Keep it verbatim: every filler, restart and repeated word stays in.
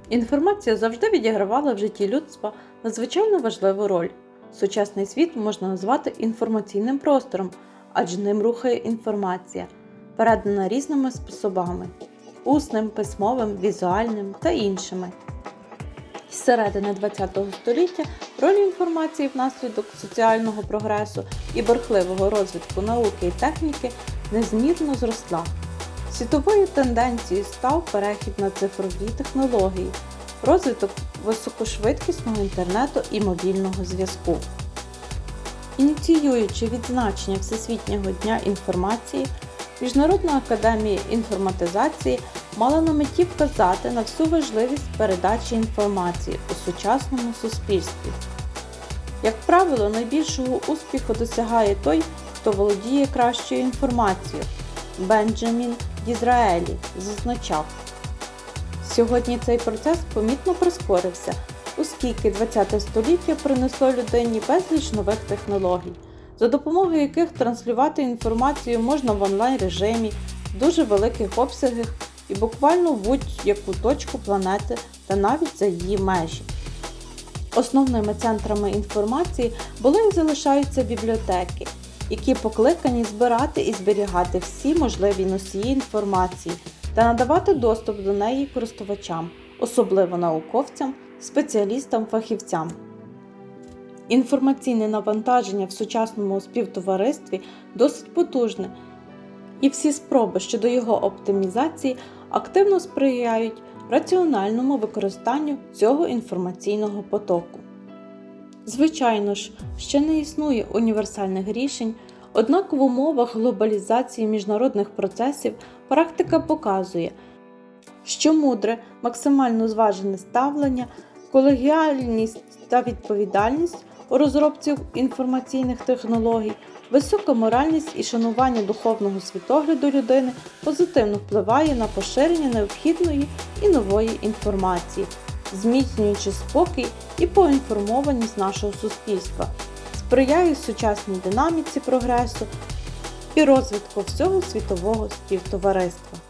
Інформація завжди відігравала в житті людства надзвичайно важливу роль. Сучасний світ можна назвати інформаційним простором, адже ним рухає інформація, передана різними способами – усним, письмовим, візуальним та іншими. З середини ХХ століття роль інформації внаслідок соціального прогресу і бурхливого розвитку науки і техніки незмірно зросла. Світовою тенденцією став перехід на цифрові технології, розвиток високошвидкісного інтернету і мобільного зв'язку. Ініціюючи відзначення Всесвітнього дня інформації, Міжнародна академія інформатизації мала на меті вказати на всю важливість передачі інформації у сучасному суспільстві. Як правило, найбільшого успіху досягає той, хто володіє кращою інформацією. Бенджамін Дізраелі зазначав. Сьогодні цей процес помітно прискорився, оскільки ХХ століття принесло людині безліч нових технологій, за допомогою яких транслювати інформацію можна в онлайн-режимі, в дуже великих обсягах і буквально в будь-яку точку планети та навіть за її межі. Основними центрами інформації були і залишаються бібліотеки, які покликані збирати і зберігати всі можливі носії інформації та надавати доступ до неї користувачам, особливо науковцям, спеціалістам, фахівцям. Інформаційне навантаження в сучасному співтоваристві досить потужне, і всі спроби щодо його оптимізації активно сприяють раціональному використанню цього інформаційного потоку. Звичайно ж, ще не існує універсальних рішень, однак в умовах глобалізації міжнародних процесів практика показує, що мудре, максимально зважене ставлення, колегіальність та відповідальність у розробці інформаційних технологій, висока моральність і шанування духовного світогляду людини позитивно впливає на поширення необхідної і нової інформації, зміцнюючи спокій і поінформованість нашого суспільства, сприяє сучасній динаміці прогресу і розвитку всього світового співтовариства.